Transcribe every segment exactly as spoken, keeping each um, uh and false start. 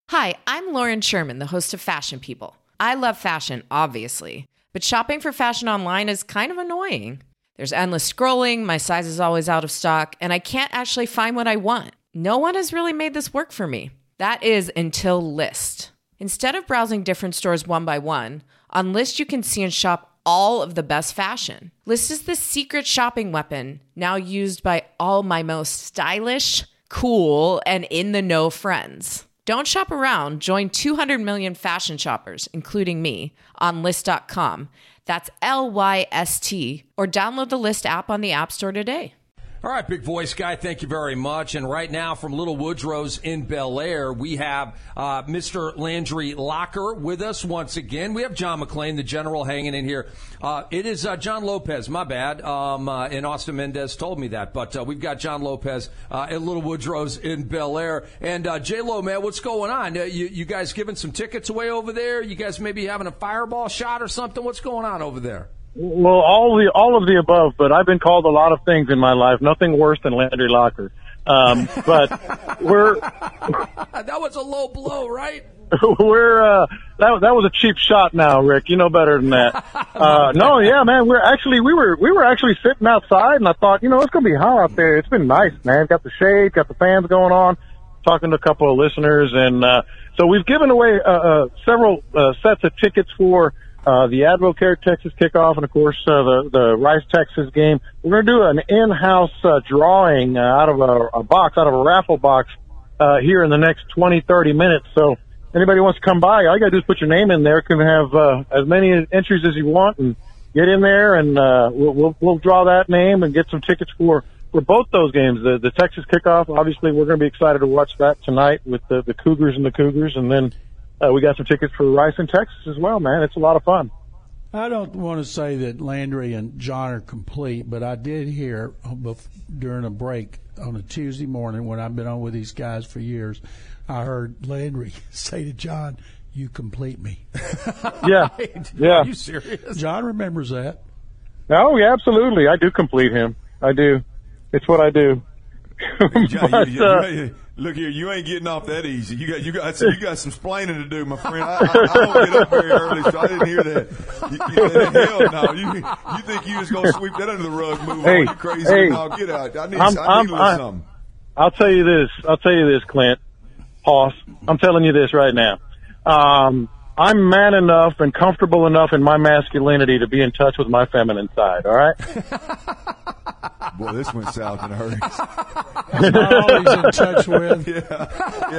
Hi, I'm Lauren Sherman, the host of Fashion People. I love fashion, obviously, but shopping for fashion online is kind of annoying. There's endless scrolling, my size is always out of stock, and I can't actually find what I want. No one has really made this work for me. That is until Lyst. Instead of browsing different stores one by one, on Lyst you can see and shop all of the best fashion. Lyst is the secret shopping weapon now used by all my most stylish, cool, and in-the-know friends. Don't shop around. Join two hundred million fashion shoppers, including me, on Lyst dot com. That's L Y S T. Or download the Lyst app on the App Store today. All right, big voice guy, thank you very much. And right now from Little Woodrow's in Bel Air, we have uh, Mister Landry Locker with us once again. We have John McClain, the general, hanging in here. Uh, it is uh, John Lopez, my bad, um, uh, and Austin Mendez told me that. But uh, we've got John Lopez uh, at Little Woodrow's in Bel Air. And uh, J-Lo, man, what's going on? Uh, you, you guys giving some tickets away over there? You guys maybe having a fireball shot or something? What's going on over there? Well, all the all of the above, but I've been called a lot of things in my life. Nothing worse than Landry Locker. Um, but we're that was a low blow, right? We're uh, that that was a cheap shot. Now, Rick, you know better than that. Uh, no, yeah, man, we're actually we were we were actually sitting outside, and I thought, you know, it's gonna be hot out there. It's been nice, man. Got the shade, got the fans going on. Talking to a couple of listeners, and uh, so we've given away uh, uh, several uh, sets of tickets for. Uh, the Advocare Texas kickoff, and of course, uh, the, the Rice Texas game. We're going to do an in-house, uh, drawing, uh, out of a, a box, out of a raffle box, uh, here in the next twenty, thirty minutes. So anybody wants to come by, all you got to do is put your name in there. Can have, uh, as many entries as you want and get in there, and, uh, we'll, we'll, we'll draw that name and get some tickets for, for both those games. The, the Texas kickoff, obviously, we're going to be excited to watch that tonight with the, the Cougars and the Cougars, and then, Uh, we got some tickets for Rice in Texas as well, man. It's a lot of fun. I don't want to say that Landry and John are complete, but I did hear during a break on a Tuesday morning when I've been on with these guys for years, I heard Landry say to John, "You complete me." Yeah. Yeah. Are you serious? John remembers that. Oh, yeah, absolutely. I do complete him. I do. It's what I do. John, but, you, you, uh, you, look here, you ain't getting off that easy. You got, you got, you got some splaining to do, my friend. I, I, I don't get up very early, so I didn't hear that. You, you, hell no, you, you think you just gonna sweep that under the rug? Move hey, on, you crazy? Hey, no, get out. I need, I'm, I I'm, need a little I, something. I'll tell you this. I'll tell you this, Clint. Hoss. I'm telling you this right now. Um, I'm man enough and comfortable enough in my masculinity to be in touch with my feminine side. All right. Boy, this went south in a hurry. All he's in touch with. Yeah.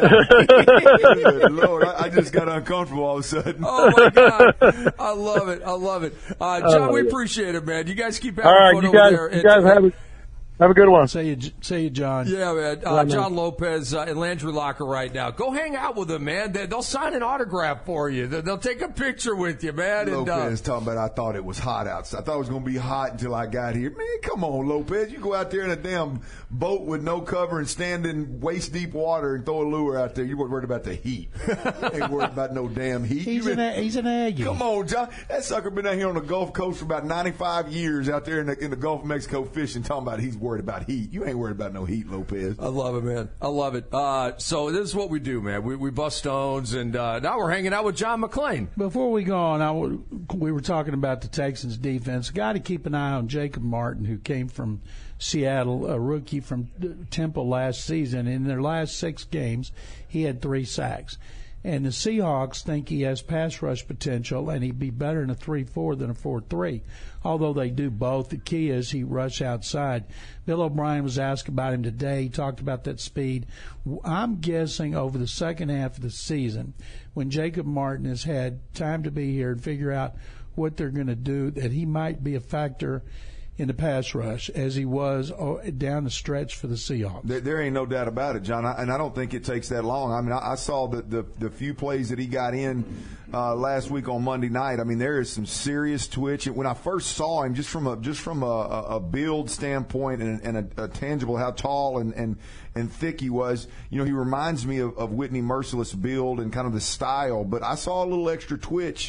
yeah. Lord, I, I just got uncomfortable all of a sudden. Oh, my God. I love it. I love it. Uh, John, uh, we appreciate it, man. You guys keep having all right, fun you over guys, there. You guys have a, have a good one. Say you, say you, John. Yeah, man. Uh, John Lopez uh, and Landry Locker right now. Go hang out with them, man. They, they'll sign an autograph for you. They'll, they'll take a picture with you, man. Lopez and, uh, talking about I thought it was hot outside. I thought it was going to be hot until I got here. Man, come on, Lopez. You go out there in a damn boat with no cover and stand in waist-deep water and throw a lure out there. You weren't worried about the heat. You ain't worried about no damn heat. He's, been, an, he's an Aggie. Come on, John. That sucker been out here on the Gulf Coast for about ninety-five years out there in the, in the Gulf of Mexico fishing, talking about he's worried about heat. You ain't worried about no heat, Lopez. I love it, man. I love it. Uh, so this is what we do, man. We, we bust stones, and uh, now we're hanging out with John McClain. Before we go on, I w- we were talking about the Texans defense. Got to keep an eye on Jacob Martin, who came from Seattle, a rookie from Temple last season. In their last six games, he had three sacks. And the Seahawks think he has pass rush potential, and he'd be better in a three four than a four three. Although they do both, the key is he rush outside. Bill O'Brien was asked about him today. He talked about that speed. I'm guessing over the second half of the season, when Jacob Martin has had time to be here and figure out what they're going to do, that he might be a factor in the pass rush as he was down the stretch for the Seahawks. There, there ain't no doubt about it, John, I, and I don't think it takes that long. I mean, I, I saw the, the the few plays that he got in uh, last week on Monday night. I mean, there is some serious twitch. When I first saw him, just from a just from a, a build standpoint and, and a, a tangible, how tall and, and and thick he was, you know, he reminds me of, of Whitney Merciless build and kind of the style. But I saw a little extra twitch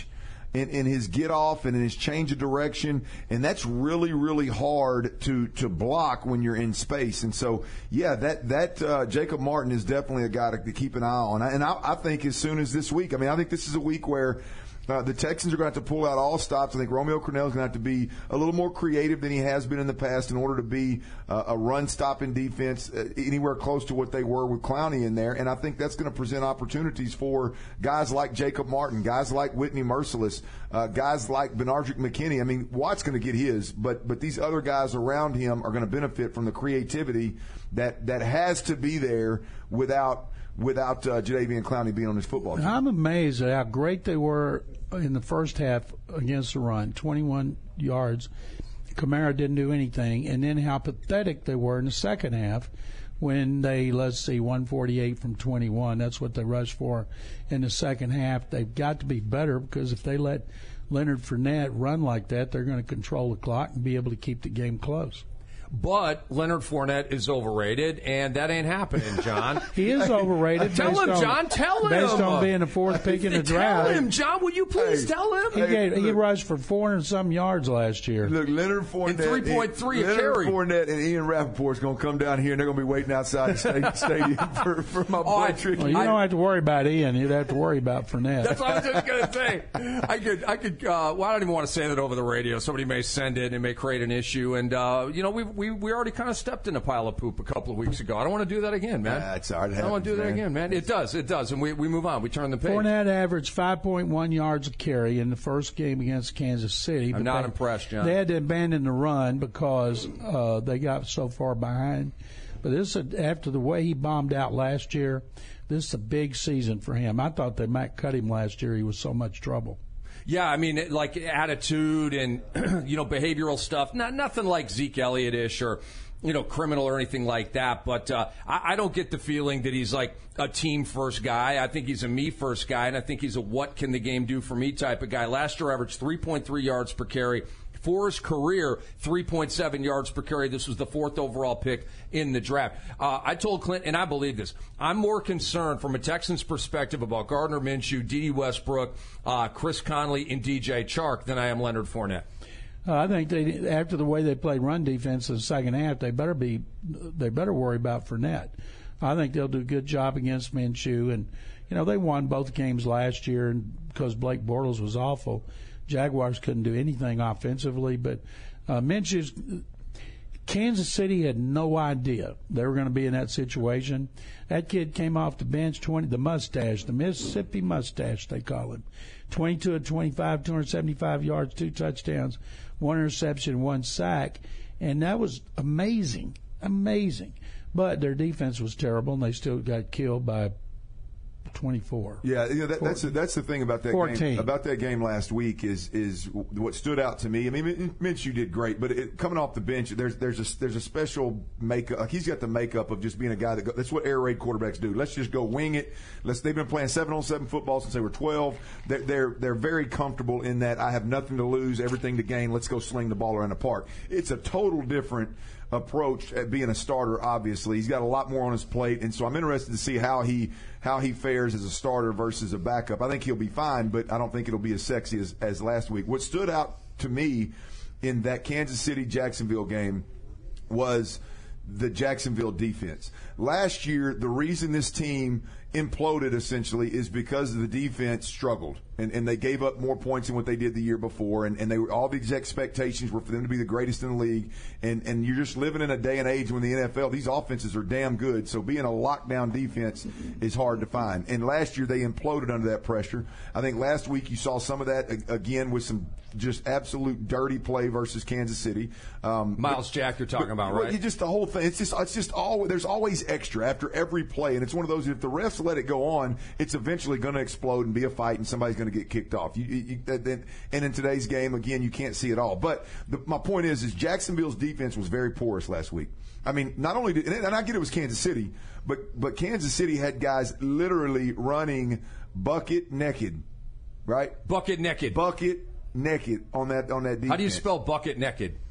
in, in his get off and in his change of direction, and that's really, really hard to, to block when you're in space. And so, yeah, that that uh, Jacob Martin is definitely a guy to, to keep an eye on. And I, I think as soon as this week, I mean, I think this is a week where Uh, the Texans are going to have to pull out all stops. I think Romeo Crennel is going to have to be a little more creative than he has been in the past in order to be uh, a run-stopping defense uh, anywhere close to what they were with Clowney in there. And I think that's going to present opportunities for guys like Jacob Martin, guys like Whitney Merciless, uh, guys like Benardrick McKinney. I mean, Watt's going to get his, but but these other guys around him are going to benefit from the creativity that, that has to be there without – without uh, Jadeveon Clowney being on his football team. I'm amazed at how great they were in the first half against the run, twenty-one yards. Kamara didn't do anything, and then how pathetic they were in the second half when they, let's see, one forty-eight from twenty-one. That's what they rushed for in the second half. They've got to be better because if they let Leonard Fournette run like that, they're going to control the clock and be able to keep the game close. But Leonard Fournette is overrated, and that ain't happening, John. He is overrated. Tell him, on, John. Tell him. Based on being the fourth pick in the draft. Tell him, John. Will you please hey, tell him? He, hey, gave, look, he rushed for four hundred some yards last year. Look, Leonard Fournette. And three point three a Leonard carry. Fournette and Ian Rappaport's going to come down here, and they're going to be waiting outside the stadium for, for my boy I, Tricky. Well, you don't have to worry about Ian. You'd have to worry about Fournette. That's what I was just going to say. I could, I could. Uh, well, I don't even want to say that over the radio. Somebody may send it and it may create an issue. And uh, you know, we we we already kind of stepped in a pile of poop a couple of weeks ago. I don't want to do that again, man. Nah, it's all right. It I don't want to do that happens, again, man. It does, it does, and we we move on. We turn the page. Fournette averaged five point one yards a carry in the first game against Kansas City. I'm not they, impressed, John. They had to abandon the run because uh, they got so far behind. But this is, after the way he bombed out last year, this is a big season for him. I thought they might cut him last year. He was so much trouble. Yeah, I mean, like attitude and you know behavioral stuff. Not nothing like Zeke Elliott-ish or you know criminal or anything like that. But uh, I, I don't get the feeling that he's like a team first guy. I think he's a me first guy, and I think he's a what can the game do for me type of guy. Last year, averaged three point three yards per carry. For his career, three point seven yards per carry. This was the fourth overall pick in the draft. Uh, I told Clint, and I believe this, I'm more concerned from a Texans perspective about Gardner Minshew, D D Westbrook, uh, Chris Conley, and D J Chark than I am Leonard Fournette. Uh, I think they, after the way they played run defense in the second half, they better be, they better worry about Fournette. I think they'll do a good job against Minshew, and you know they won both games last year, and because Blake Bortles was awful. Jaguars couldn't do anything offensively, but uh, Minshew's Kansas City had no idea they were going to be in that situation. That kid came off the bench, twenty, the mustache, the Mississippi mustache, they call him. twenty-two of twenty-five, two hundred seventy-five yards, two touchdowns, one interception, one sack, and that was amazing, amazing. But their defense was terrible, and they still got killed by twenty-four. Yeah, you know, that, that's that's the thing about that fourteen. game. About that game last week is is what stood out to me. I mean, Minshew did great, but it, coming off the bench, there's there's a there's a special makeup. Like he's got the makeup of just being a guy that go, that's what air raid quarterbacks do. Let's just go wing it. Let's. They've been playing seven on seven football since they were twelve. They're, they're they're very comfortable in that. I have nothing to lose, everything to gain. Let's go sling the ball around the park. It's a total different approach at being a starter. Obviously, he's got a lot more on his plate, and so I'm interested to see how he how he fares as a starter versus a backup. I think he'll be fine, but I don't think it'll be as sexy as, as last week. What stood out to me in that Kansas City Jacksonville game was the Jacksonville defense. Last year, the reason this team imploded essentially is because the defense struggled, and, and they gave up more points than what they did the year before, and, and they were, all these expectations were for them to be the greatest in the league, and, and you're just living in a day and age when the N F L, these offenses are damn good, so being a lockdown defense is hard to find. And last year they imploded under that pressure. I think last week you saw some of that again with some just absolute dirty play versus Kansas City. Um, Miles but, Jack you're talking but, about, well, right? You just the whole thing. It's just it's just all there's always extra after every play, and it's one of those if the refs let it go on, it's eventually going to explode and be a fight, and somebody's going to get kicked off. You, you, you, and in today's game, again, you can't see it all. But the, my point is, is Jacksonville's defense was very porous last week. I mean, not only did, and I get it was Kansas City, but but Kansas City had guys literally running bucket naked, right? Bucket naked. Bucket naked on that on that defense. How do you spell bucket naked?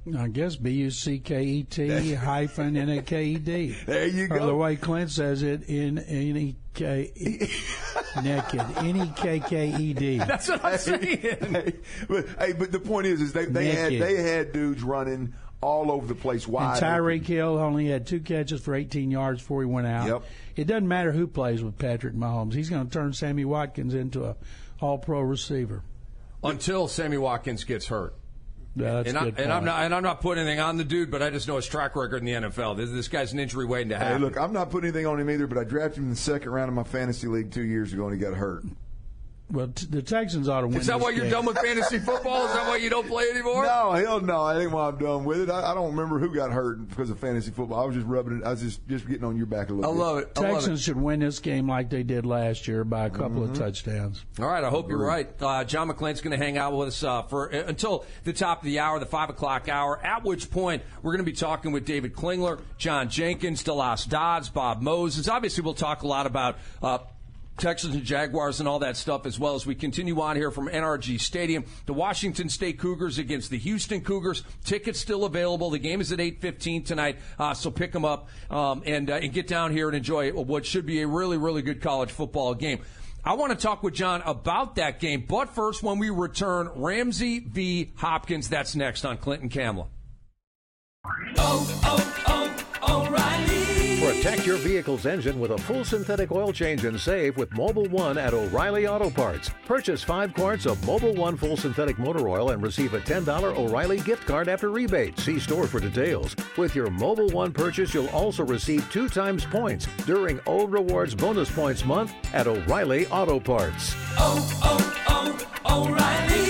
I guess B U C K E T hyphen N A K E D. There you go. Or the way Clint says it, in N E K naked, N E K K E D. That's what I'm saying. Hey, but, hey, but the point is, is they, they had they had dudes running all over the place. Wide. And Tyreek Hill only had two catches for eighteen yards before he went out. Yep. It doesn't matter who plays with Patrick Mahomes. He's going to turn Sammy Watkins into a all-pro receiver. Until Sammy Watkins gets hurt. Yeah, that's and, a I, good and I'm point. not and I'm not putting anything on the dude, but I just know his track record in the N F L. This, this guy's an injury waiting to Hey, happen. look, I'm not putting anything on him either, but I drafted him in the second round of my fantasy league two years ago, and he got hurt. Well, t- the Texans ought to win. Is that this why you're game. done with fantasy football? Is that why you don't play anymore? No, hell no. I think why I'm done with it. I, I don't remember who got hurt because of fantasy football. I was just rubbing it. I was just, just getting on your back a little I bit. love it. I love Texans it. should win this game like they did last year by a couple Mm-hmm. of touchdowns. All right, I hope you're right. Uh, John McClain's going to hang out with us uh, for uh, until the top of the hour, the five o'clock hour. At which point we're going to be talking with David Klingler, John Jenkins, DeLoss Dodds, Bob Moses. Obviously, we'll talk a lot about Uh, Texans and Jaguars and all that stuff, as well as we continue on here from N R G Stadium. The Washington State Cougars against the Houston Cougars. Tickets still available. The game is at eight fifteen tonight, uh, so pick them up um, and, uh, and get down here and enjoy what should be a really, really good college football game. I want to talk with John about that game, but first, when we return, Ramsey v. Hopkins. That's next on Clinton Kamla. Oh, oh, oh, O'Reilly. Protect your vehicle's engine with a full synthetic oil change and save with Mobil one at O'Reilly Auto Parts. Purchase five quarts of Mobil one full synthetic motor oil and receive a ten dollars O'Reilly gift card after rebate. See store for details. With your Mobil one purchase, you'll also receive two times points during O Rewards Bonus Points Month at O'Reilly Auto Parts. Oh, oh, oh, O'Reilly.